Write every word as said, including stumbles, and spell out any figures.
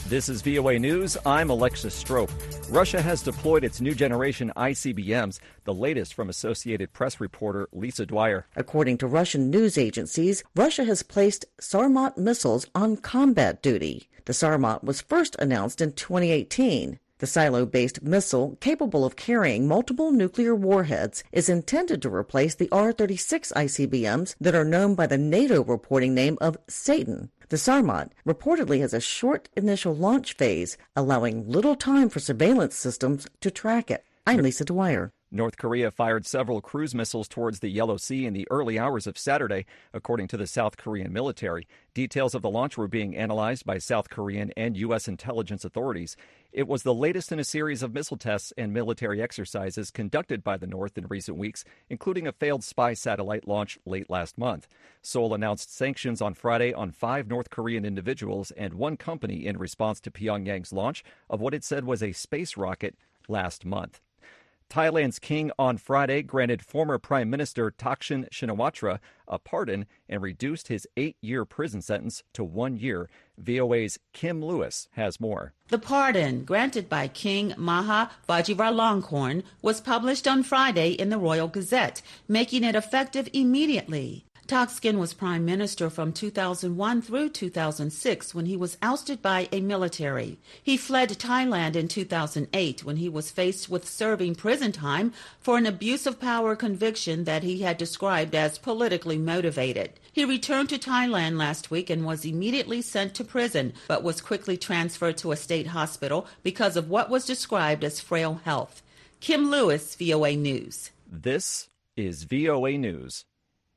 This is V O A News. I'm Alexis Strope. Russia has deployed its new generation I C B Ms, the latest from Associated Press reporter Lisa Dwyer. According to Russian news agencies, Russia has placed Sarmat missiles on combat duty. The Sarmat was first announced in twenty eighteen. The silo-based missile, capable of carrying multiple nuclear warheads, is intended to replace the R thirty-six I C B Ms that are known by the NATO reporting name of Satan. The Sarmat reportedly has a short initial launch phase, allowing little time for surveillance systems to track it. I'm Lisa Dwyer. North Korea fired several cruise missiles towards the Yellow Sea in the early hours of Saturday, according to the South Korean military. Details of the launch were being analyzed by South Korean and U S intelligence authorities. It was the latest in a series of missile tests and military exercises conducted by the North in recent weeks, including a failed spy satellite launch late last month. Seoul announced sanctions on Friday on five North Korean individuals and one company in response to Pyongyang's launch of what it said was a space rocket last month. Thailand's king on Friday granted former Prime Minister Thaksin Shinawatra a pardon and reduced his eight-year prison sentence to one year. V O A's Kim Lewis has more. The pardon, granted by King Maha Vajiralongkorn, was published on Friday in the Royal Gazette, making it effective immediately. Thaksin was prime minister from two thousand one through two thousand six when he was ousted by a military. He fled Thailand in two thousand eight when he was faced with serving prison time for an abuse of power conviction that he had described as politically motivated. He returned to Thailand last week and was immediately sent to prison, but was quickly transferred to a state hospital because of what was described as frail health. Kim Lewis, V O A News. This is V O A News.